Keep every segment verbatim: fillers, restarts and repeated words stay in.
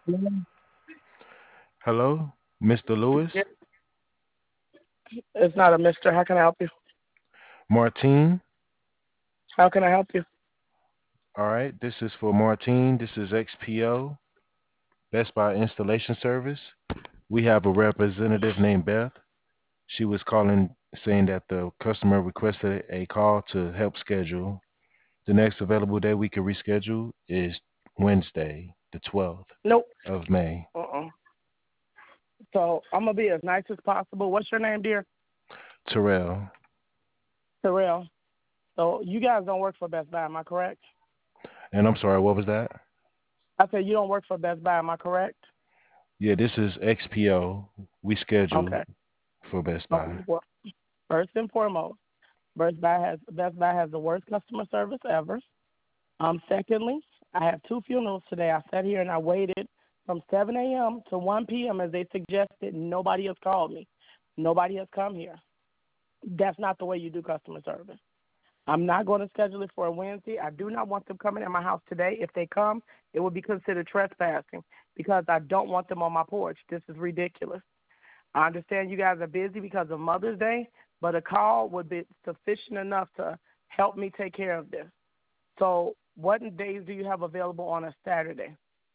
Mm. Hello, mister Lewis? Yeah, it's not a mister. How can I help you? Martine? How can I help you? All right, this is for Martine. This is X P O, Best Buy Installation Service. We have a representative named Beth. She was calling saying that the customer requested a call to help schedule. The next available day we can reschedule is Wednesday, the twelfth Nope. of May. Uh-uh. So I'm gonna be as nice as possible. What's your name, dear? Terrell. Terrell. So you guys don't work for Best Buy, am I correct? And I'm sorry, what was that? I said you don't work for Best Buy, am I correct? Yeah, this is X P O. We schedule Okay. for Best So Buy. well, first and foremost, Best Buy has Best Buy has the worst customer service ever. Um, secondly, I have two funerals today. I sat here and I waited from seven a m to one p m as they suggested. Nobody has called me. Nobody has come here. That's not the way you do customer service. I'm not going to schedule it for a Wednesday. I do not want them coming at my house today. If they come, it will be considered trespassing because I don't want them on my porch. This is ridiculous. I understand you guys are busy because of Mother's Day, but a call would be sufficient enough to help me take care of this. So, what days do you have available on a Saturday?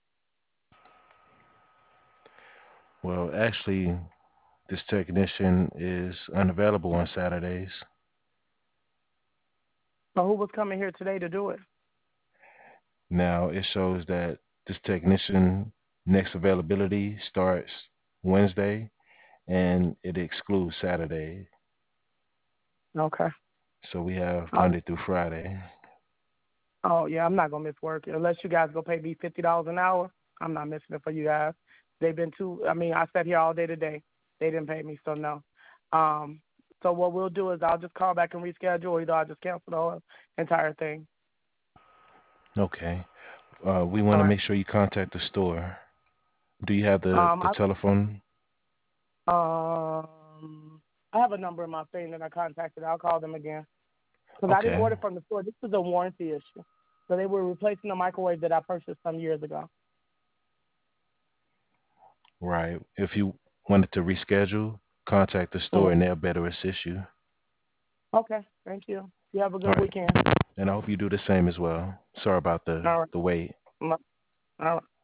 Well, actually, this technician is unavailable on Saturdays. So, who was coming here today to do it? Now it shows that this technician next availability starts Wednesday and it excludes Saturday. Okay. So we have Uh, Monday through Friday. oh, yeah, I'm not going to miss work. Unless you guys go pay me fifty dollars an hour, I'm not missing it for you guys. They've been too, I mean, I sat here all day today. They didn't pay me, so no. Um, so, what we'll do is I'll just call back and reschedule, or either I'll just cancel the whole entire thing. Okay. Uh, we want All to right. make sure you contact the store. Do you have the, Um, the I, telephone? um, I have a number in my thing that I contacted. I'll call them again. Because I didn't Okay. order from the store. This is a warranty issue. So they were replacing the microwave that I purchased some years ago. Right. If you wanted to reschedule, contact the store Mhm. and they'll better assist you. Okay, thank you. You have a All good right. weekend. And I hope you do the same as well. Sorry about the, All right. the wait. All right.